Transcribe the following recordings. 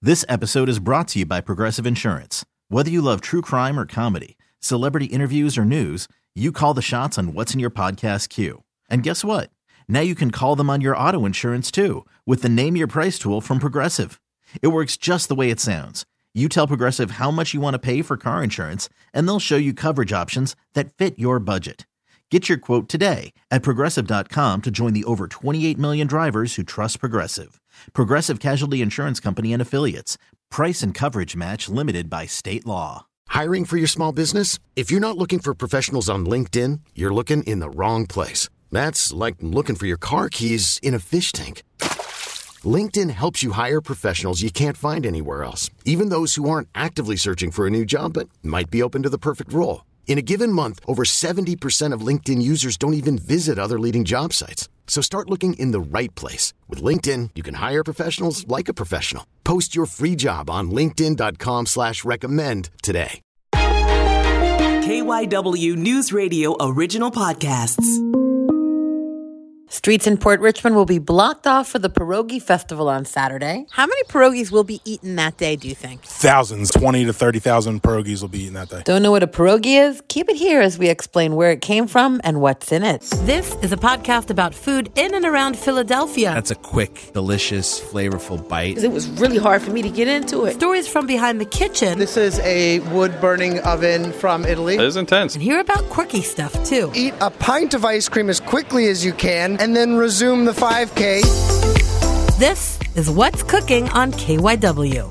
This episode is brought to you by Progressive Insurance. Whether you love true crime or comedy, celebrity interviews or news, you call the shots on what's in your podcast queue. And guess what? Now you can call them on your auto insurance too with the Name Your Price tool from Progressive. It works just the way it sounds. You tell Progressive how much you want to pay for car insurance, and they'll show you coverage options that fit your budget. Get your quote today at Progressive.com to join the over 28 million drivers who trust Progressive. Progressive Casualty Insurance Company and Affiliates. Price and coverage match limited by state law. Hiring for your small business? If you're not looking for professionals on LinkedIn, you're looking in the wrong place. That's like looking for your car keys in a fish tank. LinkedIn helps you hire professionals you can't find anywhere else, even those who aren't actively searching for a new job but might be open to the perfect role. In a given month, over 70% of LinkedIn users don't even visit other leading job sites. So start looking in the right place. With LinkedIn, you can hire professionals like a professional. Post your free job on linkedin.com/recommend today. KYW News Radio original podcasts. Streets in Port Richmond will be blocked off for the Pierogi Festival on Saturday. How many pierogies will be eaten that day, do you think? Thousands, 20 to 30,000 pierogies will be eaten that day. Don't know what a pierogi is? Keep it here as we explain where it came from and what's in it. This is a podcast about food in and around Philadelphia. That's a quick, delicious, flavorful bite. It was really hard for me to get into it. Stories from behind the kitchen. This is a wood-burning oven from Italy. It is intense. And hear about quirky stuff, too. Eat a pint of ice cream as quickly as you can, and then resume the 5K. This is What's Cooking on KYW.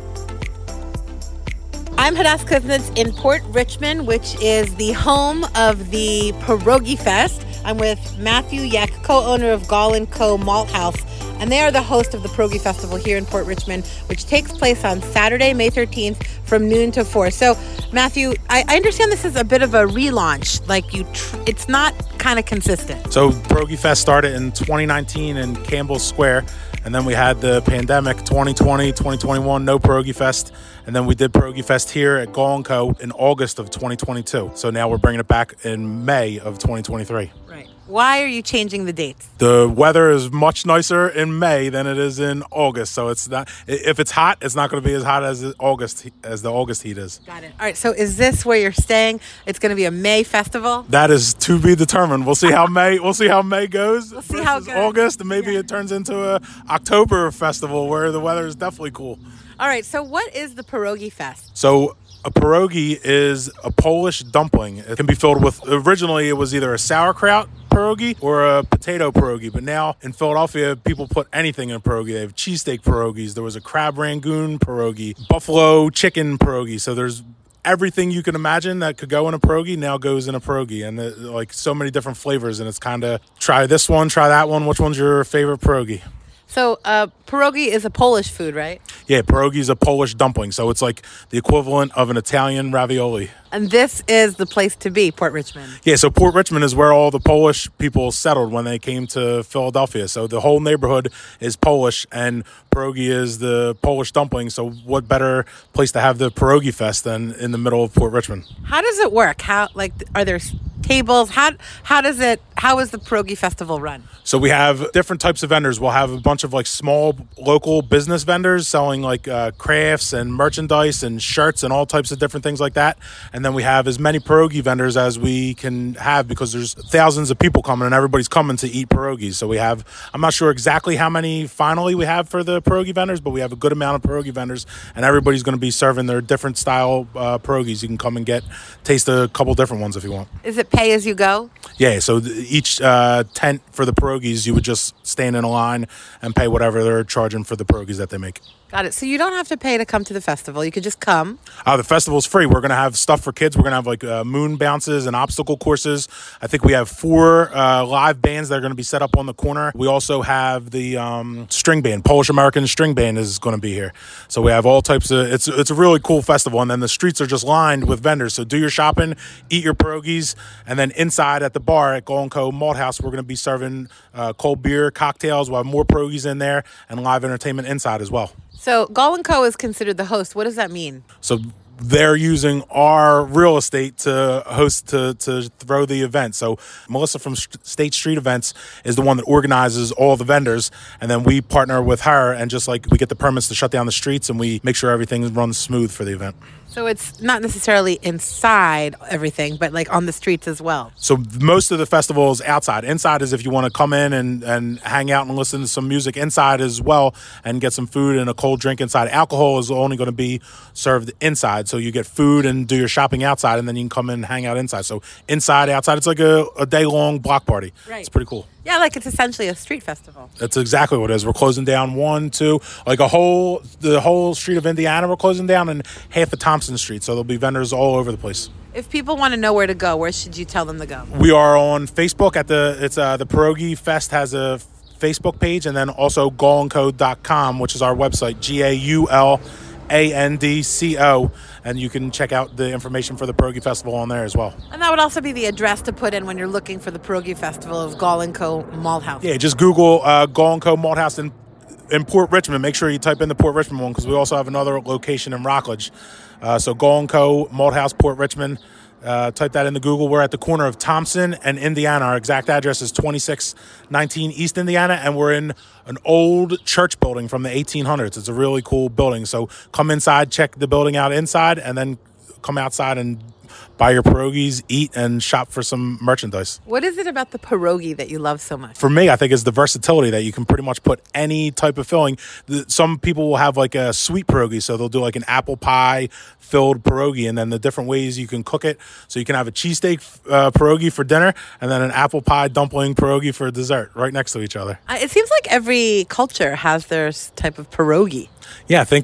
I'm Hadass Kuznets in Port Richmond, which is the home of the Pierogi Fest. I'm with Matthew Yeck, co-owner of Gall & Co. Malt House, and they are the host of the Pierogi Festival here in Port Richmond, which takes place on Saturday, May 13th from noon to 4. So, Matthew, I understand this is a bit of a relaunch. Like, it's not kind of consistent. So, Pierogi Fest started in 2019 in Campbell Square, and then we had the pandemic, 2020, 2021, no Pierogi Fest, and then we did Pierogi Fest here at Gall & Co. in August of 2022. So now we're bringing it back in May of 2023. Right. Why are you changing the dates? The weather is much nicer in May than it is in August. So it's not, if it's hot, it's not going to be as hot as the August heat is. Got it. All right. So is this where you're staying? It's going to be a May festival? That is to be determined. We'll see how May goes. We'll see how it goes. August, and maybe it turns into a October festival where the weather is definitely cool. All right. So what is the Pierogi Fest? So a pierogi is a Polish dumpling. It can be filled with, originally it was either a sauerkraut pierogi or a potato pierogi, but now in Philadelphia, people put anything in a pierogi. They have cheesesteak pierogis. There was a crab rangoon pierogi, buffalo chicken pierogi. So there's everything you can imagine that could go in a pierogi now goes in a pierogi, and like so many different flavors. And it's kind of try this one, try that one. Which one's your favorite pierogi? So pierogi is a Polish food, right? Yeah, pierogi is a Polish dumpling. So it's like the equivalent of an Italian ravioli. And this is the place to be, Port Richmond. Yeah, so Port Richmond is where all the Polish people settled when they came to Philadelphia. So the whole neighborhood is Polish, and pierogi is the Polish dumpling. So what better place to have the Pierogi Fest than in the middle of Port Richmond? How does it work? Are there tables? How is the Pierogi Festival run? So we have different types of vendors. We'll have a bunch of like small local business vendors selling like crafts and merchandise and shirts and all types of different things like that. And then we have as many pierogi vendors as we can have because there's thousands of people coming and everybody's coming to eat pierogis. So we have, I'm not sure exactly how many finally we have for the pierogi vendors, but we have a good amount of pierogi vendors and everybody's going to be serving their different style pierogis. You can come and taste a couple different ones if you want. Is it pay as you go? Yeah, so each tent for the pierogis, you would just stand in a line and pay whatever they're charging for the pierogis that they make. Got it. So you don't have to pay to come to the festival. You could just come. The festival's free. We're going to have stuff for kids. We're going to have like moon bounces and obstacle courses. I think we have 4 live bands that are going to be set up on the corner. We also have the string band. Polish-American string band is going to be here. So we have all types of, it's a really cool festival. And then the streets are just lined with vendors. So do your shopping, eat your pierogies, and then inside at the bar at Gall & Co. Malt House, we're going to be serving cold beer, cocktails. We'll have more pierogies in there and live entertainment inside as well. So Gall & Co. is considered the host. What does that mean? So they're using our real estate to host, to throw the event. So Melissa from State Street Events is the one that organizes all the vendors, and then we partner with her, and just like we get the permits to shut down the streets, and we make sure everything runs smooth for the event. So it's not necessarily inside everything, but like on the streets as well. So most of the festival is outside. Inside is if you want to come in and hang out and listen to some music inside as well, and get some food and a cold drink inside. Alcohol is only going to be served inside. So you get food and do your shopping outside, and then you can come in and hang out inside. So inside, outside, it's like a day-long block party. Right. It's pretty cool. Yeah, like it's essentially a street festival. That's exactly what it is. We're closing down 1, 2, like the whole street of Indiana we're closing down, and half of Thompson Street. So there'll be vendors all over the place. If people want to know where to go, where should you tell them to go? We are on Facebook the Pierogi Fest has a Facebook page, and then also GaulandCo.com, which is our website, GAULANDCO, and you can check out the information for the Pierogi Festival on there as well. And that would also be the address to put in when you're looking for the Pierogi Festival of Gall & Co. Malt House. Yeah, just Google Gall & Co. Malt House in Port Richmond. Make sure you type in the Port Richmond one, because we also have another location in Rockledge. So Gall & Co. Malt House, Port Richmond. Type that into Google. We're at the corner of Thompson and Indiana. Our exact address is 2619 East Indiana, and we're in an old church building from the 1800s. It's a really cool building. So come inside, check the building out inside, and then come outside and buy your pierogies, eat, and shop for some merchandise. What is it about the pierogi that you love so much? For me, I think it's the versatility that you can pretty much put any type of filling. Some people will have like a sweet pierogi, so they'll do like an apple pie filled pierogi, and then the different ways you can cook it. So you can have a cheesesteak pierogi for dinner, and then an apple pie dumpling pierogi for dessert, right next to each other. It seems like every culture has their type of pierogi. Yeah, I think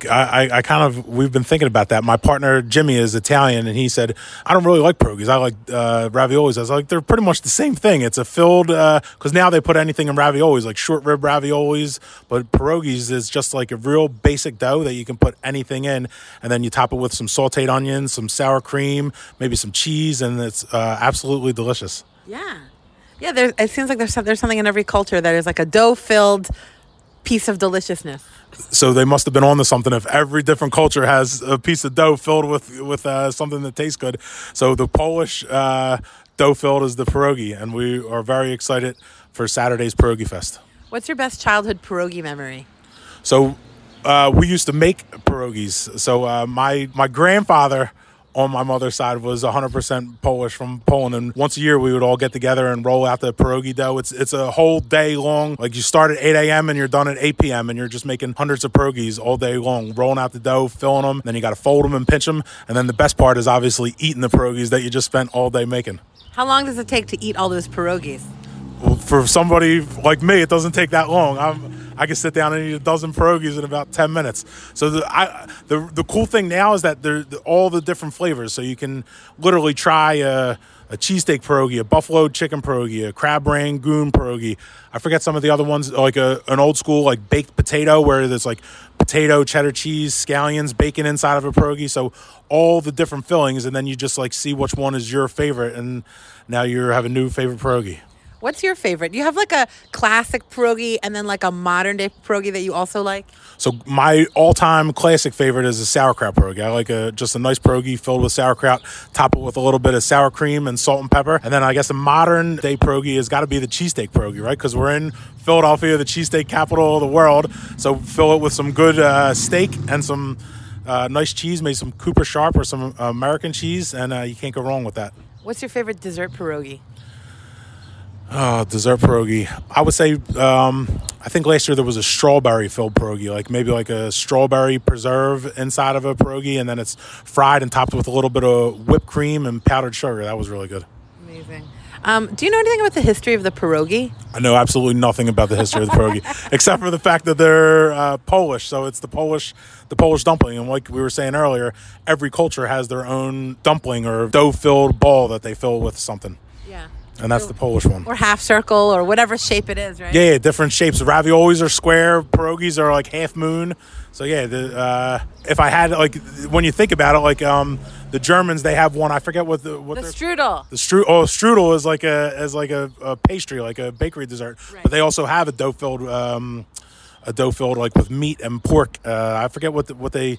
we've been thinking about that. My partner, Jimmy, is Italian, and he said, I don't really like pierogies. I like raviolis. I was like, they're pretty much the same thing. It's a filled, because now they put anything in raviolis, like short rib raviolis, but pierogies is just like a real basic dough that you can put anything in, and then you top it with some sauteed onions, some sour cream, maybe some cheese, and it's absolutely delicious. Yeah. Yeah, it seems like there's something in every culture that is like a dough-filled piece of deliciousness. So they must have been onto something if every different culture has a piece of dough filled with something that tastes good. So the Polish dough filled is the pierogi, and we are very excited for Saturday's Pierogi Fest. What's your best childhood pierogi memory? So we used to make pierogies. So my grandfather on my mother's side was 100% Polish from Poland, and once a year we would all get together and roll out the pierogi dough. It's a whole day long. Like you start at 8 a.m. and you're done at 8 p.m. and you're just making hundreds of pierogies all day long, rolling out the dough, filling them. Then you got to fold them and pinch them, and then the best part is obviously eating the pierogies that you just spent all day making. How long does it take to eat all those pierogies? Well, for somebody like me, it doesn't take that long. I can sit down and eat a dozen pierogies in about 10 minutes. So the cool thing now is that they're all the different flavors. So you can literally try a cheesesteak pierogi, a buffalo chicken pierogi, a crab rangoon pierogi. I forget some of the other ones, like an old school like baked potato where there's like potato, cheddar cheese, scallions, bacon inside of a pierogi. So all the different fillings, and then you just like see which one is your favorite, and now you have a new favorite pierogi. What's your favorite? Do you have like a classic pierogi and then like a modern day pierogi that you also like? So my all-time classic favorite is a sauerkraut pierogi. I like just a nice pierogi filled with sauerkraut, top it with a little bit of sour cream and salt and pepper. And then I guess a modern day pierogi has got to be the cheesesteak pierogi, right? Because we're in Philadelphia, the cheesesteak capital of the world. So fill it with some good steak and some nice cheese, maybe some Cooper Sharp or some American cheese, and you can't go wrong with that. What's your favorite dessert pierogi? Dessert pierogi. I would say, I think last year there was a strawberry filled pierogi, like maybe like a strawberry preserve inside of a pierogi, and then it's fried and topped with a little bit of whipped cream and powdered sugar. That was really good. Amazing. Do you know anything about the history of the pierogi? I know absolutely nothing about the history of the pierogi, except for the fact that they're Polish. So it's the Polish dumpling. And like we were saying earlier, every culture has their own dumpling or dough-filled ball that they fill with something. Yeah. And that's the Polish one. Or half circle or whatever shape it is, right? Yeah, different shapes. Raviolis are square. Pierogies are like half moon. So yeah, if I had like, when you think about it, like the Germans, they have one. I forget what the strudel. The strudel is like a pastry, like a bakery dessert. Right. But they also have a dough filled like with meat and pork. I forget what they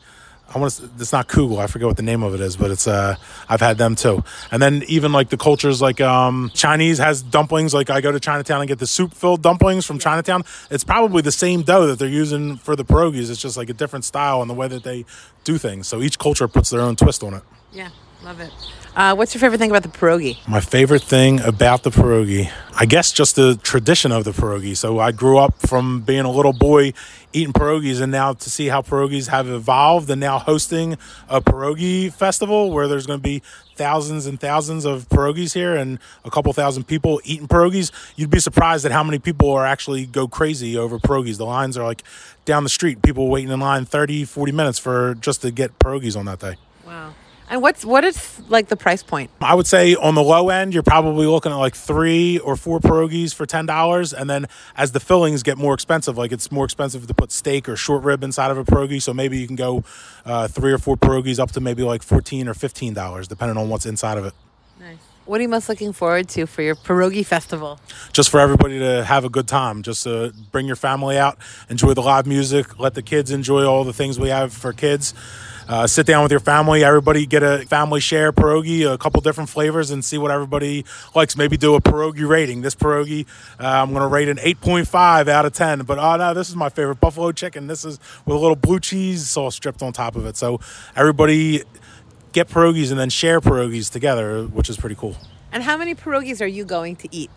It's not kugel. I forget what the name of it is, but it's I've had them too. And then even like the cultures, like Chinese has dumplings. Like I go to Chinatown and get the soup-filled dumplings from Chinatown. It's probably the same dough that they're using for the pierogies. It's just like a different style and the way that they do things. So each culture puts their own twist on it. Yeah, love it. What's your favorite thing about the pierogi? My favorite thing about the pierogi, I guess just the tradition of the pierogi. So I grew up from being a little boy eating pierogies, and now to see how pierogies have evolved and now hosting a pierogi festival where there's going to be thousands and thousands of pierogies here and a couple thousand people eating pierogies, you'd be surprised at how many people are actually go crazy over pierogies. The lines are like down the street, people waiting in line 30, 40 minutes for just to get pierogies on that day. Wow. And what is like the price point? I would say on the low end, you're probably looking at like 3 or 4 pierogies for $10. And then as the fillings get more expensive, like it's more expensive to put steak or short rib inside of a pierogi. So maybe you can go 3 or 4 pierogies up to maybe like $14 or $15, depending on what's inside of it. Nice. What are you most looking forward to for your pierogi festival? Just for everybody to have a good time. Just to bring your family out, enjoy the live music, let the kids enjoy all the things we have for kids. Sit down with your family. Everybody get a family share pierogi, a couple different flavors, and see what everybody likes. Maybe do a pierogi rating. This pierogi, I'm going to rate an 8.5 out of 10. But, no, this is my favorite, buffalo chicken. This is with a little blue cheese sauce stripped on top of it. So everybody get pierogies and then share pierogies together, which is pretty cool. And how many pierogies are you going to eat?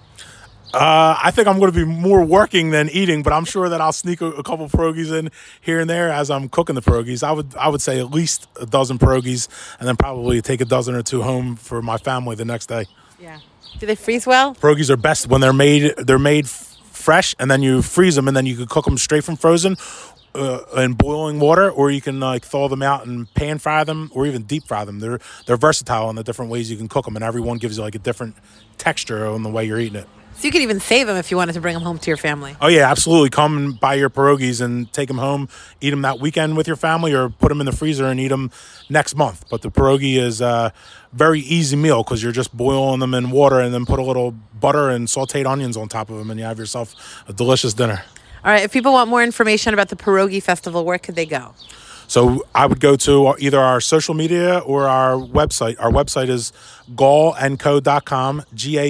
I think I'm going to be more working than eating, but I'm sure that I'll sneak a couple pierogies in here and there as I'm cooking the pierogies. I would say at least a dozen pierogies, and then probably take a dozen or 2 home for my family the next day. Yeah. Do they freeze well? Pierogies are best when they're made fresh, and then you freeze them, and then you can cook them straight from frozen in boiling water, or you can like thaw them out and pan fry them, or even deep fry them. They're versatile in the different ways you can cook them, and everyone gives you like a different texture on the way you're eating it. So you could even save them if you wanted to bring them home to your family. Oh, yeah, absolutely. Come and buy your pierogies and take them home, eat them that weekend with your family, or put them in the freezer and eat them next month. But the pierogi is a very easy meal because you're just boiling them in water and then put a little butter and sauteed onions on top of them, and you have yourself a delicious dinner. All right, if people want more information about the Pierogi Festival, where could they go? So I would go to either our social media or our website. Our website is gaulandco.com,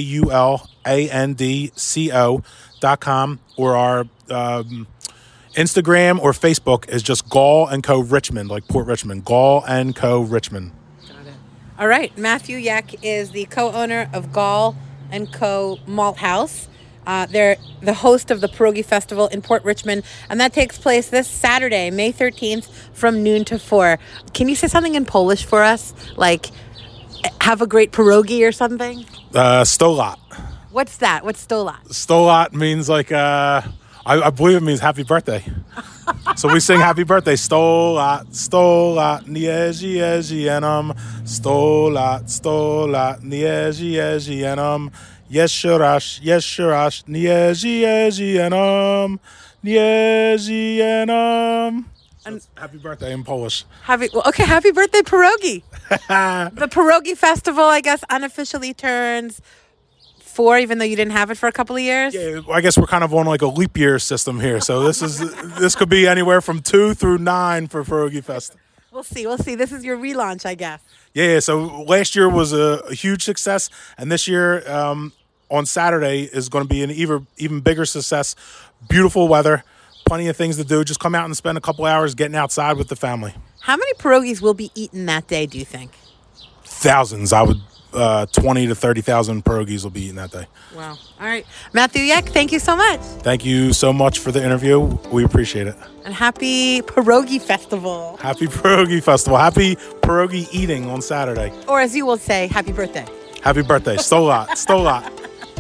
GAULANDCO.com, or our Instagram or Facebook is just Gaul & Co. Richmond, like Port Richmond, Gaul & Co. Richmond. Got it. All right, Matthew Yek is the co-owner of Gaul & Co. Malt House. They're the host of the Pierogi Festival in Port Richmond, and that takes place this Saturday, May 13th, from noon to 4. Can you say something in Polish for us? Like, have a great pierogi or something? 100 lat. What's that? What's 100 lat? 100 lat means like, I believe it means happy birthday. So we sing happy birthday. 100 lat, 100 lat, nieży, jeży, enum. 100 lat, 100 lat, nieży, jeży, enum. Jeszcze raz, nieży, jeży, enum. Nieży, enum. Happy birthday in Polish. Happy birthday, pierogi. The Pierogi Festival, I guess, unofficially turns 4, even though you didn't have it for a couple of years? Yeah, I guess we're kind of on like a leap year system here. So this could be anywhere from 2 through 9 for Pierogi Fest. We'll see. This is your relaunch, I guess. Yeah, so last year was a huge success, and this year on Saturday is going to be an even bigger success. Beautiful weather, plenty of things to do. Just come out and spend a couple hours getting outside with the family. How many pierogies will be eaten that day, do you think? Thousands. I would 20 to 30,000 pierogies will be eaten that day. Wow. All right. Matthew Yek, thank you so much. Thank you so much for the interview. We appreciate it. And happy Pierogi Festival. Happy Pierogi Festival. Happy pierogi eating on Saturday. Or as you will say, happy birthday. Happy birthday. 100 lat. 100 lat.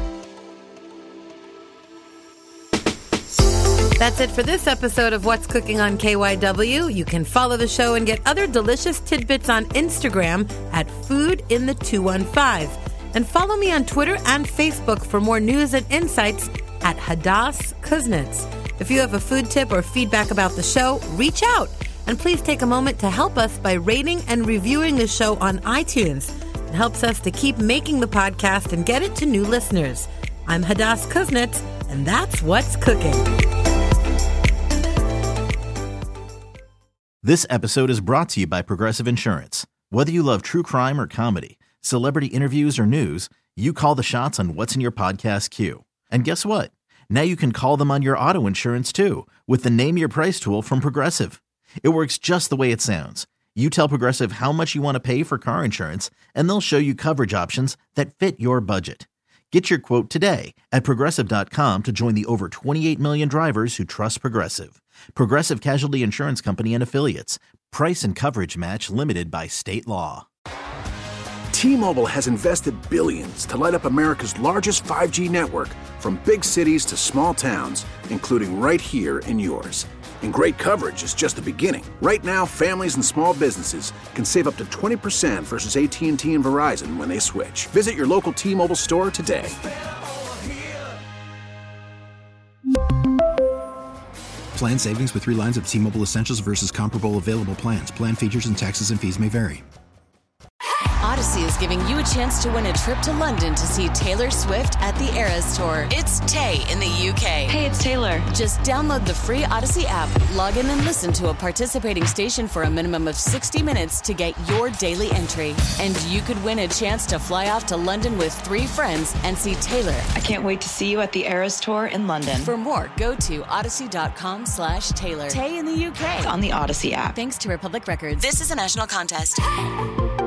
That's it for this episode of What's Cooking on KYW. You can follow the show and get other delicious tidbits on Instagram at foodinthe215. And follow me on Twitter and Facebook for more news and insights at Hadas Kuznets. If you have a food tip or feedback about the show, reach out. And please take a moment to help us by rating and reviewing the show on iTunes. It helps us to keep making the podcast and get it to new listeners. I'm Hadas Kuznets, and that's What's Cooking. This episode is brought to you by Progressive Insurance. Whether you love true crime or comedy, celebrity interviews or news, you call the shots on what's in your podcast queue. And guess what? Now you can call them on your auto insurance too with the Name Your Price tool from Progressive. It works just the way it sounds. You tell Progressive how much you want to pay for car insurance, and they'll show you coverage options that fit your budget. Get your quote today at Progressive.com to join the over 28 million drivers who trust Progressive. Progressive Casualty Insurance Company and Affiliates. Price and coverage match limited by state law. T-Mobile has invested billions to light up America's largest 5G network, from big cities to small towns, including right here in yours. And great coverage is just the beginning. Right now, families and small businesses can save up to 20% versus AT&T and Verizon when they switch. Visit your local T-Mobile store today. Plan savings with 3 lines of T-Mobile Essentials versus comparable available plans. Plan features and taxes and fees may vary. Odyssey is giving you a chance to win a trip to London to see Taylor Swift at the Eras Tour. It's Tay in the UK. Hey, it's Taylor. Just download the free Odyssey app, log in and listen to a participating station for a minimum of 60 minutes to get your daily entry. And you could win a chance to fly off to London with 3 friends and see Taylor. I can't wait to see you at the Eras Tour in London. For more, go to odyssey.com/Taylor. Tay in the UK. It's on the Odyssey app. Thanks to Republic Records. This is a national contest.